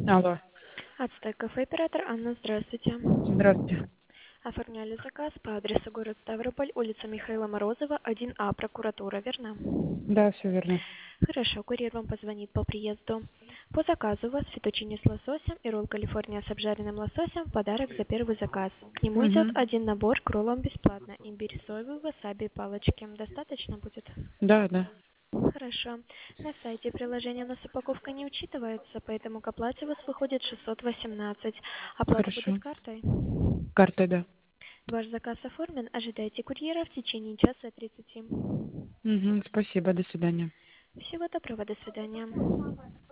Алло, Ацтек кафе оператор Анна, здравствуйте. здравствуйте. Оформляли заказ по адресу город Ставрополь, улица Михаила Морозова, 1А, прокуратура, верно? Да, все верно. Хорошо, курьер вам позвонит по приезду. По заказу у вас фетучини с лососем и ролл Калифорния с обжаренным лососем в подарок за первый заказ. К нему идет Угу. один набор к роллам бесплатно. Имбирь соевый, васаби и палочки. Достаточно будет? Да, да. Хорошо. На сайте приложения у нас упаковка не учитывается, поэтому к оплате у вас выходит 618. Оплата будет Хорошо. картой. Картой, да. Ваш заказ оформлен. Ожидайте курьера в течение часа 30. Угу. Спасибо, до свидания. Всего доброго. До свидания.